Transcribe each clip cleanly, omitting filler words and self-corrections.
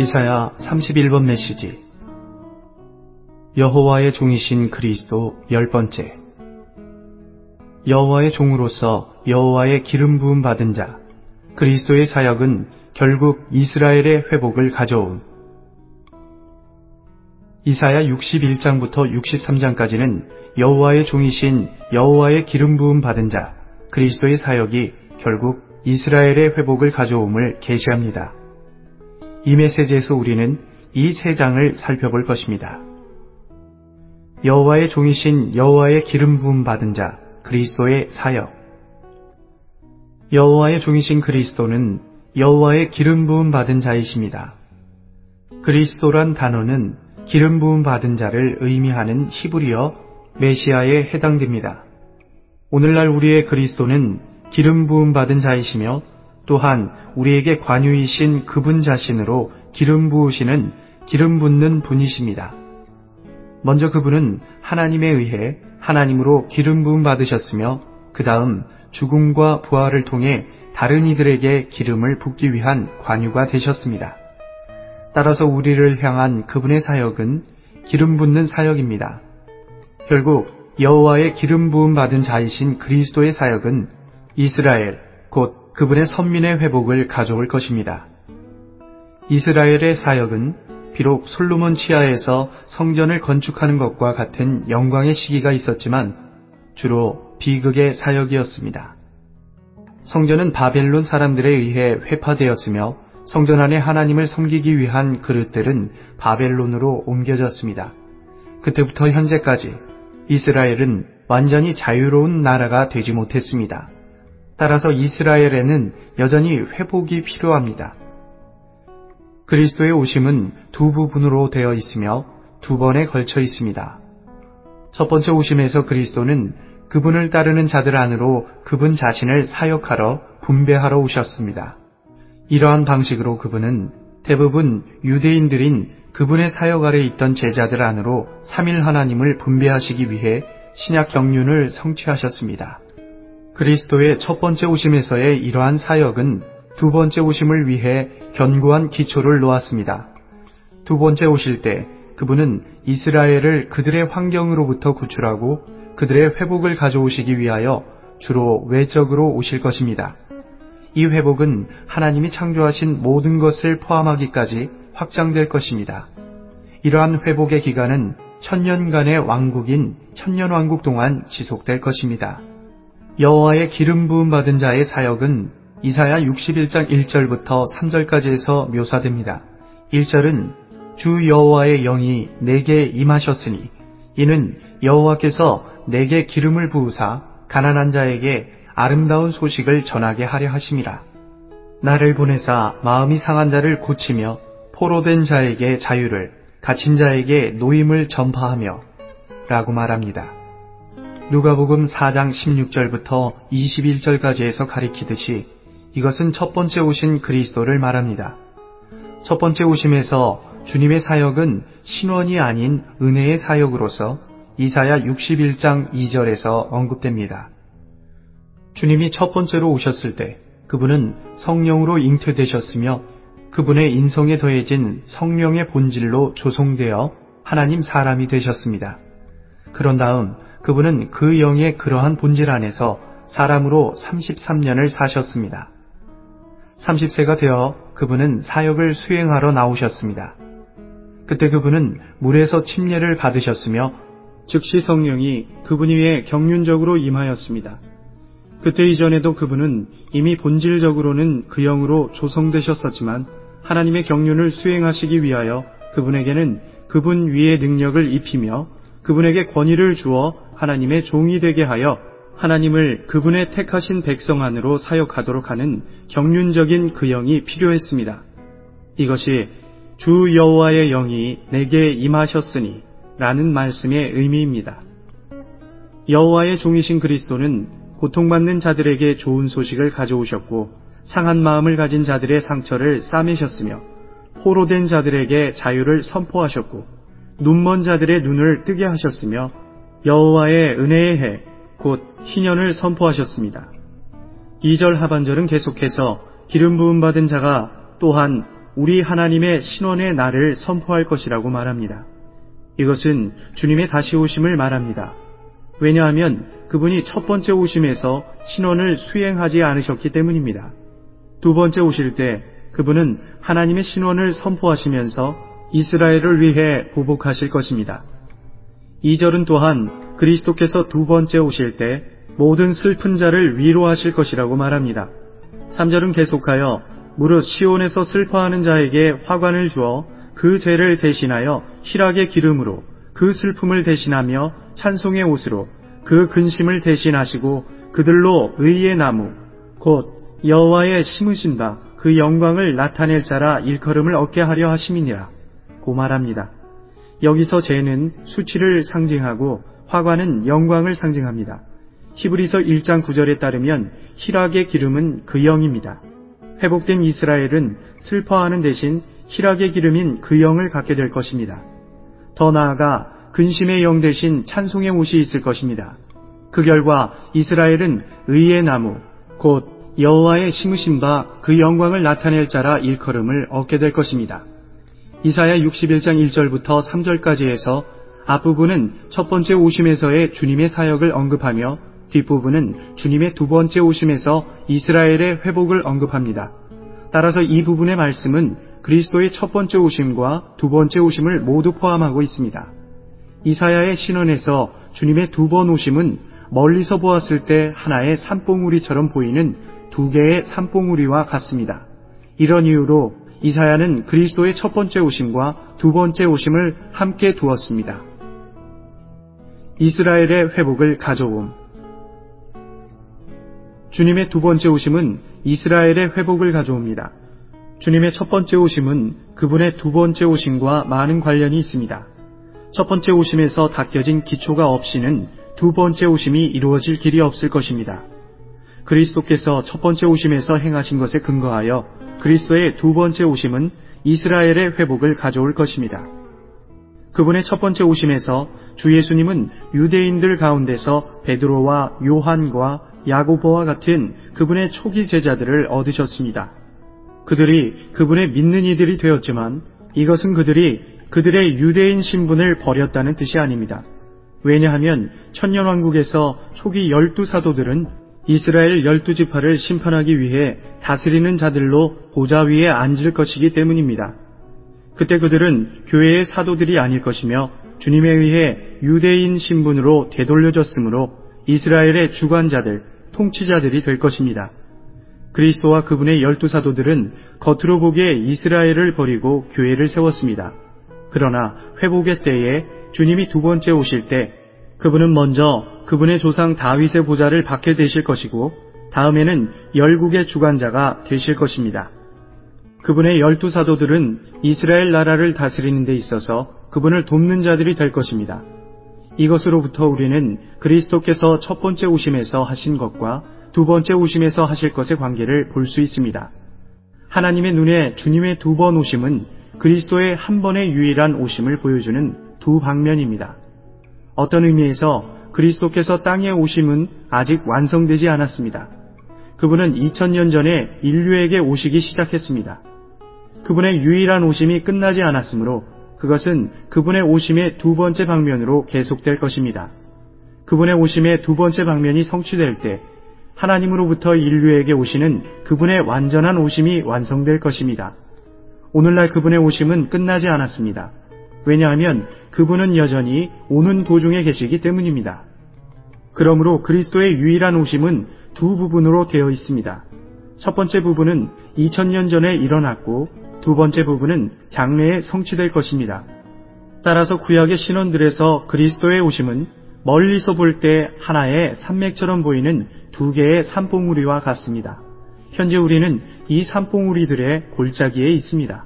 이사야 31번 메시지. 여호와의 종이신 그리스도 10번째. 여호와의 종으로서 여호와의 기름 부음 받은 자, 그리스도의 사역은 결국 이스라엘의 회복을 가져옴. 이사야 61장부터 63장까지는 여호와의 종이신 여호와의 기름 부음 받은 자, 그리스도의 사역이 결국 이스라엘의 회복을 가져옴을 계시합니다. 이 메시지에서 우리는 이 세 장을 살펴볼 것입니다. 여호와의 종이신 여호와의 기름 부음 받은 자, 그리스도의 사역. 여호와의 종이신 그리스도는 여호와의 기름 부음 받은 자이십니다. 그리스도란 단어는 기름 부음 받은 자를 의미하는 히브리어 메시아에 해당됩니다. 오늘날 우리의 그리스도는 기름 부음 받은 자이시며 또한 우리에게 관유이신 그분 자신으로 기름 부으시는 기름 붓는 분이십니다. 먼저 그분은 하나님에 의해 하나님으로 기름 부음 받으셨으며 그 다음 죽음과 부활을 통해 다른 이들에게 기름을 붓기 위한 관유가 되셨습니다. 따라서 우리를 향한 그분의 사역은 기름 붓는 사역입니다. 결국 여호와의 기름 부음 받은 자이신 그리스도의 사역은 이스라엘, 곧 그분의 선민의 회복을 가져올 것입니다. 이스라엘의 사역은 비록 솔로몬 치하에서 성전을 건축하는 것과 같은 영광의 시기가 있었지만 주로 비극의 사역이었습니다. 성전은 바벨론 사람들에 의해 회파되었으며 성전 안에 하나님을 섬기기 위한 그릇들은 바벨론으로 옮겨졌습니다. 그때부터 현재까지 이스라엘은 완전히 자유로운 나라가 되지 못했습니다. 따라서 이스라엘에는 여전히 회복이 필요합니다. 그리스도의 오심은 두 부분으로 되어 있으며 두 번에 걸쳐 있습니다. 첫 번째 오심에서 그리스도는 그분을 따르는 자들 안으로 그분 자신을 사역하러 분배하러 오셨습니다. 이러한 방식으로 그분은 대부분 유대인들인 그분의 사역 아래 있던 제자들 안으로 삼일 하나님을 분배하시기 위해 신약 경륜을 성취하셨습니다. 그리스도의 첫 번째 오심에서의 이러한 사역은 두 번째 오심을 위해 견고한 기초를 놓았습니다. 두 번째 오실 때 그분은 이스라엘을 그들의 환경으로부터 구출하고 그들의 회복을 가져오시기 위하여 주로 외적으로 오실 것입니다. 이 회복은 하나님이 창조하신 모든 것을 포함하기까지 확장될 것입니다. 이러한 회복의 기간은 1000년간의 왕국인 천년왕국 동안 지속될 것입니다. 여호와의 기름 부음 받은 자의 사역은 이사야 61장 1절부터 3절까지에서 묘사됩니다. 1절은 주 여호와의 영이 내게 임하셨으니 이는 여호와께서 내게 기름을 부으사 가난한 자에게 아름다운 소식을 전하게 하려 하심이라. 나를 보내사 마음이 상한 자를 고치며 포로된 자에게 자유를, 갇힌 자에게 노임을 전파하며 라고 말합니다. 누가복음 4장 16절부터 21절까지에서 가리키듯이 이것은 첫 번째 오신 그리스도를 말합니다. 첫 번째 오심에서 주님의 사역은 신원이 아닌 은혜의 사역으로서 이사야 61장 2절에서 언급됩니다. 주님이 첫 번째로 오셨을 때 그분은 성령으로 잉태되셨으며 그분의 인성에 더해진 성령의 본질로 조성되어 하나님 사람이 되셨습니다. 그런 다음 그분은 그 영의 그러한 본질 안에서 사람으로 33년을 사셨습니다. 30세가 되어 그분은 사역을 수행하러 나오셨습니다. 그때 그분은 물에서 침례를 받으셨으며 즉시 성령이 그분 위에 경륜적으로 임하였습니다. 그때 이전에도 그분은 이미 본질적으로는 그 영으로 조성되셨었지만 하나님의 경륜을 수행하시기 위하여 그분에게는 그분 위의 능력을 입히며 그분에게 권위를 주어 하나님의 종이 되게 하여 하나님을 그분의 택하신 백성 안으로 사역하도록 하는 경륜적인 그 영이 필요했습니다. 이것이 주 여호와의 영이 내게 임하셨으니 라는 말씀의 의미입니다. 여호와의 종이신 그리스도는 고통받는 자들에게 좋은 소식을 가져오셨고 상한 마음을 가진 자들의 상처를 싸매셨으며 포로된 자들에게 자유를 선포하셨고 눈먼 자들의 눈을 뜨게 하셨으며 여호와의 은혜의 해, 곧 희년을 선포하셨습니다. 2절 하반절은 계속해서 기름 부음 받은 자가 또한 우리 하나님의 신원의 날을 선포할 것이라고 말합니다. 이것은 주님의 다시 오심을 말합니다. 왜냐하면 그분이 첫 번째 오심에서 신원을 수행하지 않으셨기 때문입니다. 두 번째 오실 때 그분은 하나님의 신원을 선포하시면서 이스라엘을 위해 보복하실 것입니다. 2절은 또한 그리스도께서 두 번째 오실 때 모든 슬픈 자를 위로하실 것이라고 말합니다. 3절은 계속하여 무릇 시온에서 슬퍼하는 자에게 화관을 주어 그 죄를 대신하여 희락의 기름으로 그 슬픔을 대신하며 찬송의 옷으로 그 근심을 대신하시고 그들로 의의 나무 곧 여호와의 심으신 바 그 영광을 나타낼 자라 일컬음을 얻게 하려 하심이니라 고 말합니다. 여기서 죄는 수치를 상징하고 화관은 영광을 상징합니다. 히브리서 1장 9절에 따르면 희락의 기름은 그 영입니다. 회복된 이스라엘은 슬퍼하는 대신 희락의 기름인 그 영을 갖게 될 것입니다. 더 나아가 근심의 영 대신 찬송의 옷이 있을 것입니다. 그 결과 이스라엘은 의의 나무 곧 여호와의 심으신 바 그 영광을 나타낼 자라 일컬음을 얻게 될 것입니다. 이사야 61장 1절부터 3절까지 해서 앞부분은 첫 번째 오심에서의 주님의 사역을 언급하며 뒷부분은 주님의 두 번째 오심에서 이스라엘의 회복을 언급합니다. 따라서 이 부분의 말씀은 그리스도의 첫 번째 오심과 두 번째 오심을 모두 포함하고 있습니다. 이사야의 신언에서 주님의 두 번 오심은 멀리서 보았을 때 하나의 산봉우리처럼 보이는 두 개의 산봉우리와 같습니다. 이런 이유로 이사야는 그리스도의 첫 번째 오심과 두 번째 오심을 함께 두었습니다. 이스라엘의 회복을 가져옴. 주님의 두 번째 오심은 이스라엘의 회복을 가져옵니다. 주님의 첫 번째 오심은 그분의 두 번째 오심과 많은 관련이 있습니다. 첫 번째 오심에서 닦여진 기초가 없이는 두 번째 오심이 이루어질 길이 없을 것입니다. 그리스도께서 첫 번째 오심에서 행하신 것에 근거하여 그리스도의 두 번째 오심은 이스라엘의 회복을 가져올 것입니다. 그분의 첫 번째 오심에서 주 예수님은 유대인들 가운데서 베드로와 요한과 야고보와 같은 그분의 초기 제자들을 얻으셨습니다. 그들이 그분의 믿는 이들이 되었지만 이것은 그들이 그들의 유대인 신분을 버렸다는 뜻이 아닙니다. 왜냐하면 천년왕국에서 초기 12사도들은 이스라엘 12지파를 심판하기 위해 다스리는 자들로 보좌 위에 앉을 것이기 때문입니다. 그때 그들은 교회의 사도들이 아닐 것이며 주님에 의해 유대인 신분으로 되돌려졌으므로 이스라엘의 주관자들, 통치자들이 될 것입니다. 그리스도와 그분의 12사도들은 겉으로 보기에 이스라엘을 버리고 교회를 세웠습니다. 그러나 회복의 때에 주님이 두 번째 오실 때 그분은 먼저 그분의 조상 다윗의 보좌를 받게 되실 것이고 다음에는 열국의 주관자가 되실 것입니다. 그분의 12사도들은 이스라엘 나라를 다스리는 데 있어서 그분을 돕는 자들이 될 것입니다. 이것으로부터 우리는 그리스도께서 첫 번째 오심에서 하신 것과 두 번째 오심에서 하실 것의 관계를 볼 수 있습니다. 하나님의 눈에 주님의 두 번 오심은 그리스도의 한 번의 유일한 오심을 보여주는 두 방면입니다. 어떤 의미에서 그리스도께서 땅에 오심은 아직 완성되지 않았습니다. 그분은 2000년 전에 인류에게 오시기 시작했습니다. 그분의 유일한 오심이 끝나지 않았으므로 그것은 그분의 오심의 두 번째 방면으로 계속될 것입니다. 그분의 오심의 두 번째 방면이 성취될 때 하나님으로부터 인류에게 오시는 그분의 완전한 오심이 완성될 것입니다. 오늘날 그분의 오심은 끝나지 않았습니다. 왜냐하면 그분은 여전히 오는 도중에 계시기 때문입니다. 그러므로 그리스도의 유일한 오심은 두 부분으로 되어 있습니다. 첫 번째 부분은 2000년 전에 일어났고 두 번째 부분은 장래에 성취될 것입니다. 따라서 구약의 신원들에서 그리스도의 오심은 멀리서 볼 때 하나의 산맥처럼 보이는 두 개의 산봉우리와 같습니다. 현재 우리는 이 산봉우리들의 골짜기에 있습니다.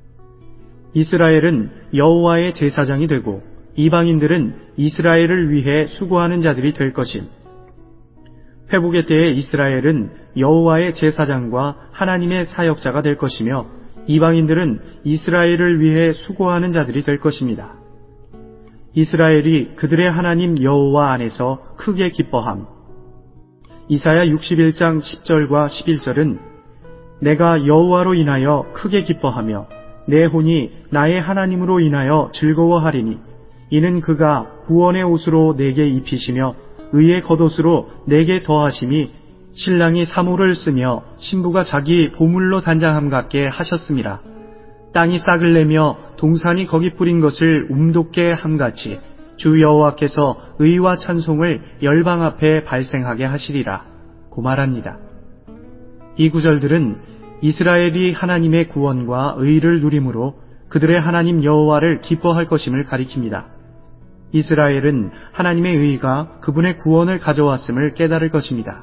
이스라엘은 여호와의 제사장이 되고 이방인들은 이스라엘을 위해 수고하는 자들이 될 것임. 회복의 때에 이스라엘은 여호와의 제사장과 하나님의 사역자가 될 것이며 이방인들은 이스라엘을 위해 수고하는 자들이 될 것입니다. 이스라엘이 그들의 하나님 여호와 안에서 크게 기뻐함. 이사야 61장 10절과 11절은 내가 여호와로 인하여 크게 기뻐하며 내 혼이 나의 하나님으로 인하여 즐거워하리니 이는 그가 구원의 옷으로 내게 입히시며 의의 겉옷으로 내게 더하심이 신랑이 사모를 쓰며 신부가 자기 보물로 단장함 같게 하셨음이라. 땅이 싹을 내며 동산이 거기 뿌린 것을 움돋게 함같이 주 여호와께서 의와 찬송을 열방 앞에 발생하게 하시리라 고 말합니다. 이 구절들은 이스라엘이 하나님의 구원과 의를 누림으로 그들의 하나님 여호와를 기뻐할 것임을 가리킵니다. 이스라엘은 하나님의 의가 그분의 구원을 가져왔음을 깨달을 것입니다.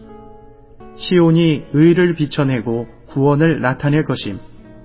시온이 의를 비춰내고 구원을 나타낼 것임.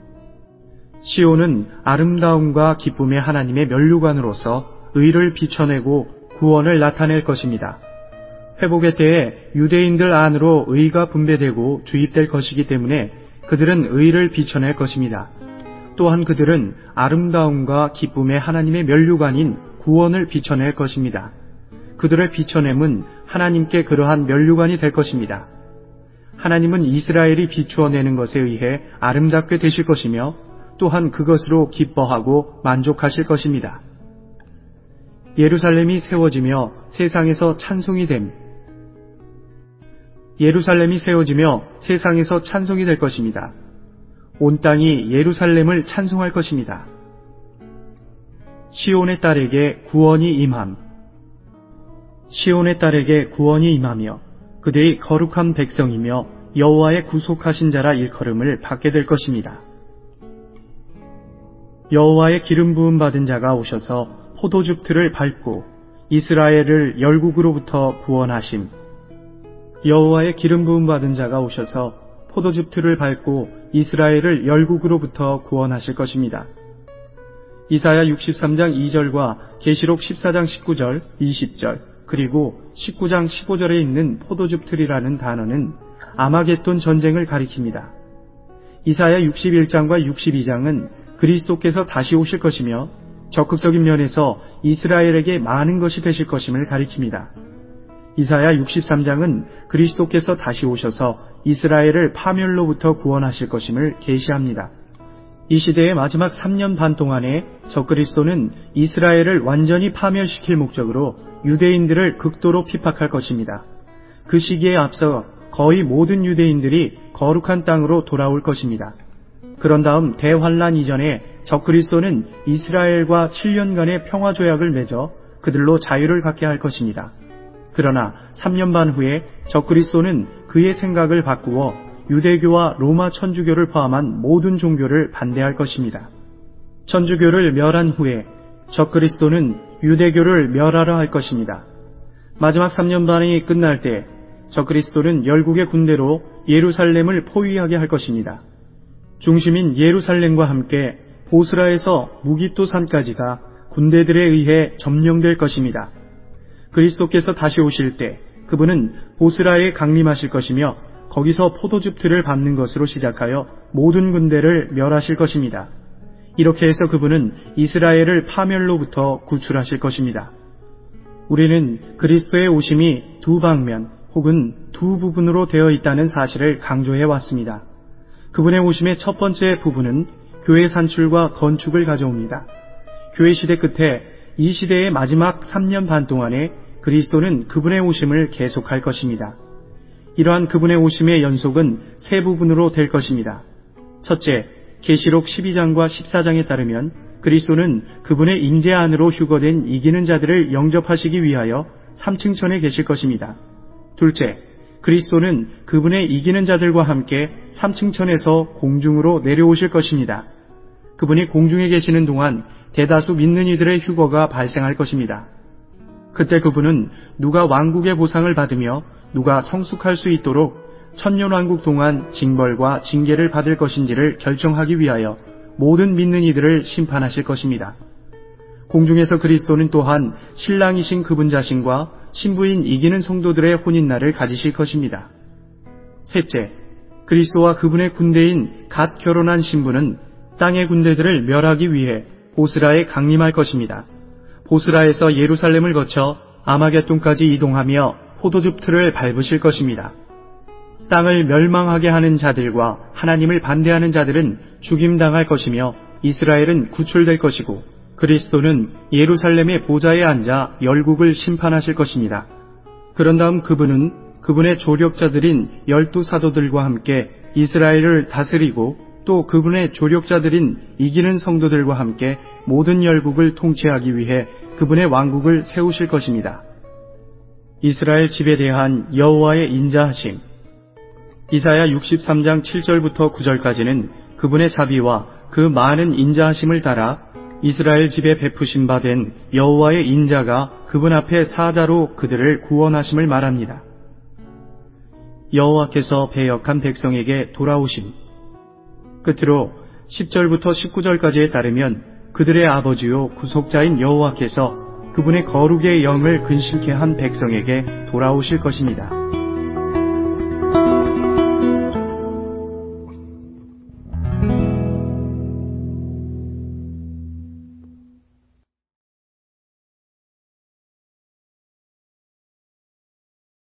시온은 아름다움과 기쁨의 하나님의 면류관으로서 의를 비춰내고 구원을 나타낼 것입니다. 회복의 때에 유대인들 안으로 의가 분배되고 주입될 것이기 때문에 그들은 의를 비춰낼 것입니다. 또한 그들은 아름다움과 기쁨의 하나님의 면류관인 구원을 비춰낼 것입니다. 그들의 비춰냄은 하나님께 그러한 면류관이 될 것입니다. 하나님은 이스라엘이 비추어내는 것에 의해 아름답게 되실 것이며 또한 그것으로 기뻐하고 만족하실 것입니다. 예루살렘이 세워지며 세상에서 찬송이 됨. 예루살렘이 세워지며 세상에서 찬송이 될 것입니다. 온 땅이 예루살렘을 찬송할 것입니다. 시온의 딸에게 구원이 임함. 시온의 딸에게 구원이 임하며 그들이 거룩한 백성이며 여호와의 구속하신 자라 일컬음을 받게 될 것입니다. 여호와의 기름 부음 받은 자가 오셔서 포도즙 틀을 밟고 이스라엘을 열국으로부터 구원하심. 여호와의 기름 부음 받은 자가 오셔서 포도즙 틀을 밟고 이스라엘을 열국으로부터 구원하실 것입니다. 이사야 63장 2절과 계시록 14장 19절, 20절, 그리고 19장 15절에 있는 포도즙 틀이라는 단어는 아마겟돈 전쟁을 가리킵니다. 이사야 61장과 62장은 그리스도께서 다시 오실 것이며 적극적인 면에서 이스라엘에게 많은 것이 되실 것임을 가리킵니다. 이사야 63장은 그리스도께서 다시 오셔서 이스라엘을 파멸로부터 구원하실 것임을 계시합니다. 이 시대의 마지막 3년 반 동안에 적그리스도는 이스라엘을 완전히 파멸시킬 목적으로 유대인들을 극도로 핍박할 것입니다. 그 시기에 앞서 거의 모든 유대인들이 거룩한 땅으로 돌아올 것입니다. 그런 다음 대환란 이전에 적그리스도는 이스라엘과 7년간의 평화조약을 맺어 그들로 자유를 갖게 할 것입니다. 그러나 3년 반 후에 적그리스도는 그의 생각을 바꾸어 유대교와 로마 천주교를 포함한 모든 종교를 반대할 것입니다. 천주교를 멸한 후에 적그리스도는 유대교를 멸하려 할 것입니다. 마지막 3년 반이 끝날 때 적그리스도는 열국의 군대로 예루살렘을 포위하게 할 것입니다. 중심인 예루살렘과 함께 보스라에서 무기토 산까지가 군대들에 의해 점령될 것입니다. 그리스도께서 다시 오실 때 그분은 보스라에 강림하실 것이며 거기서 포도즙 틀을 밟는 것으로 시작하여 모든 군대를 멸하실 것입니다. 이렇게 해서 그분은 이스라엘을 파멸로부터 구출하실 것입니다. 우리는 그리스도의 오심이 두 방면 혹은 두 부분으로 되어 있다는 사실을 강조해 왔습니다. 그분의 오심의 첫 번째 부분은 교회 산출과 건축을 가져옵니다. 교회 시대 끝에 이 시대의 마지막 3년 반 동안에 그리스도는 그분의 오심을 계속할 것입니다. 이러한 그분의 오심의 연속은 세 부분으로 될 것입니다. 첫째, 계시록 12장과 14장에 따르면 그리스도는 그분의 임재 안으로 휴거된 이기는 자들을 영접하시기 위하여 3층 천에 계실 것입니다. 둘째, 그리스도는 그분의 이기는 자들과 함께 3층 천에서 공중으로 내려오실 것입니다. 그분이 공중에 계시는 동안 대다수 믿는 이들의 휴거가 발생할 것입니다. 그때 그분은 누가 왕국의 보상을 받으며 누가 성숙할 수 있도록 천년왕국 동안 징벌과 징계를 받을 것인지를 결정하기 위하여 모든 믿는 이들을 심판하실 것입니다. 공중에서 그리스도는 또한 신랑이신 그분 자신과 신부인 이기는 성도들의 혼인날을 가지실 것입니다. 셋째, 그리스도와 그분의 군대인 갓 결혼한 신부는 땅의 군대들을 멸하기 위해 보스라에 강림할 것입니다. 보스라에서 예루살렘을 거쳐 아마겟돈까지 이동하며 포도즙 틀을 밟으실 것입니다. 땅을 멸망하게 하는 자들과 하나님을 반대하는 자들은 죽임당할 것이며 이스라엘은 구출될 것이고 그리스도는 예루살렘의 보좌에 앉아 열국을 심판하실 것입니다. 그런 다음 그분은 그분의 조력자들인 12사도들과 함께 이스라엘을 다스리고 또 그분의 조력자들인 이기는 성도들과 함께 모든 열국을 통치하기 위해 그분의 왕국을 세우실 것입니다. 이스라엘 집에 대한 여호와의 인자하심. 이사야 63장 7절부터 9절까지는 그분의 자비와 그 많은 인자하심을 따라 이스라엘 집에 베푸신 바 된 여호와의 인자가 그분 앞에 사자로 그들을 구원하심을 말합니다. 여호와께서 배역한 백성에게 돌아오심. 끝으로 10절부터 19절까지에 따르면 그들의 아버지요 구속자인 여호와께서 그분의 거룩의 영을 근실케 한 백성에게 돌아오실 것입니다.